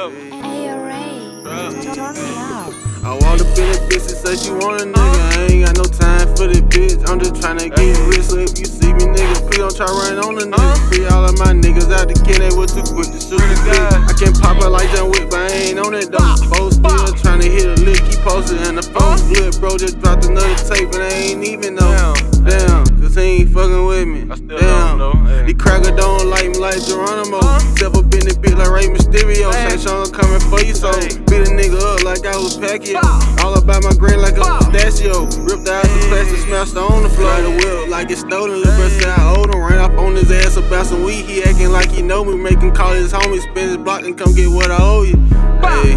forever. Turn me up. I walked up in that bitch and said she want a nigga. I ain't got no time for this bitch. I'm just tryna get rich. So if you see me, nigga, please don't try running on a nigga. Free all of my niggas out the can, they was too quick to shoot the bitch. I can't pop her like John Wick, but I ain't on that though. Folks still tryna hit a lick, keep posting, and the phone split, bro. Just dropped another tape, and I ain't even know. Damn, cause he ain't fucking with me. Damn, these crackers don't like me like Geronimo. Step up in the bitch like Rey Mysterio. Say Sean coming for you, so beat a nigga up like I was Pacquiao. All about my grain like a pistachio. Ripped out the plastic, smashed her on the floor. The whip like it's stolen. Lil' bro said I owed him. Ran off on his ass about some weed. He acting like he know me. Make him call his homies, spin his block and come get what I owe you. Hey,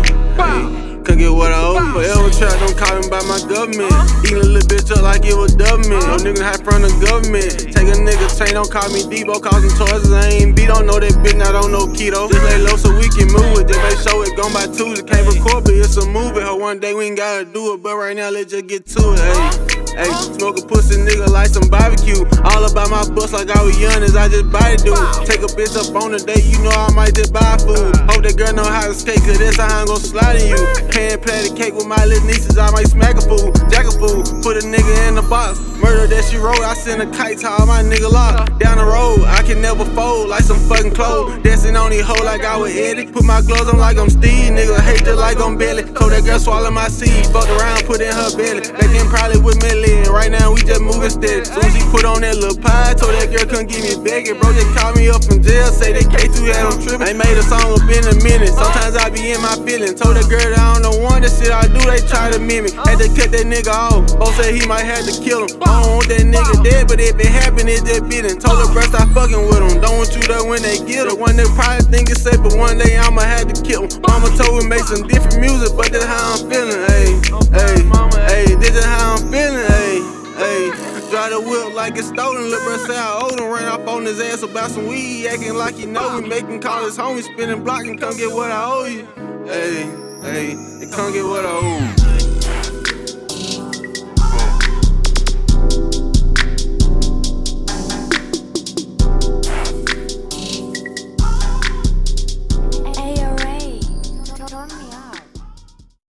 come get what I owe you. Forever trap, don't call me by my government. Eating a little bitch up like it was government. No nigga hide from the government. Take a nigga chain, don't call me Debo. Causing choices, I ain't beat. Don't know that bitch, not on no keto. Just lay low so we can move it. Just make sure it gone by Tuesday. Can't record, but it's a movie. Ho, one day we ain't gotta do it, but right now let's just get to it. Hey, smoke a pussy nigga like some barbecue. All about my bus like I was young as I just buy it, dude. Take a bitch up on the day, you know I might just buy food. Hope that girl know how to skate, cause that's how I'm gon' slide in you. Pan play the cake with my little nieces, I might smack a fool, jack a fool. Put a nigga in the box, murder that she wrote. I send a kite to all my nigga lock. Down the road, I can never fold like some fucking clothes. Dancing on these hoes like I was Eddie. Put my gloves on like I'm Steve, nigga hate just like I'm Billy. Told that girl swallow my seed, fucked around, put in her belly. Back then probably with Millie, and right now we just moving steady. Soon as he put on that little pie, told that girl couldn't give me begging. Bro just called me up from jail, say they K2 had him tripping. Ain't made a song up in a minute, sometimes I be in my feelings. Told that girl that I don't know one, that shit I do, they try to mimic. Had to cut that nigga off, folks say he might have to kill him. I don't want that nigga dead, but if it happen, it just beating. Told her bruh stop fucking with him, don't want you there when they get him. One nigga probably think it's safe, but one day I'ma have to kill him. Mama told me make some different music, but that's how I'm feeling, ayy, this is how I'm feeling, ayy. Drive the whip like it's stolen. Lil' bro say I owed him. Ran off on his ass about some weed. Acting like he know me. Make him call his homie. Spinning block and come get what I owe you. Hey, come get what I owe you.